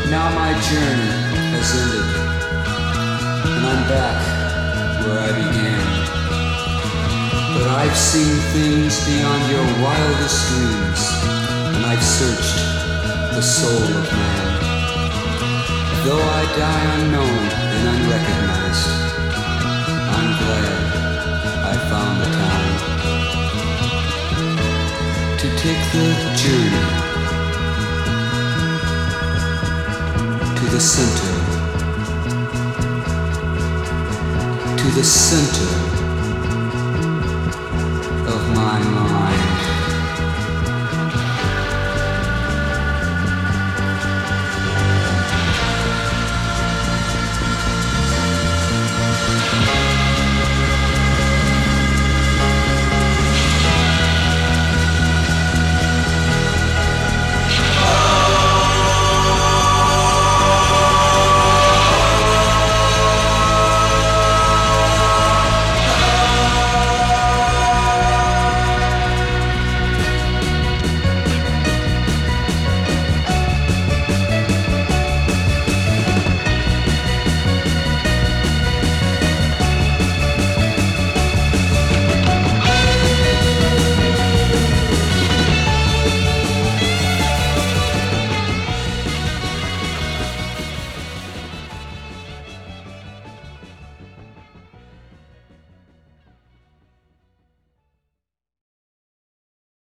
Now my journey has ended, and I'm back where I began. But I've seen things beyond your wildest dreams, and I've searched the soul of man. Though I die unknown and unrecognized, I'm glad I found the time to take the journey to the center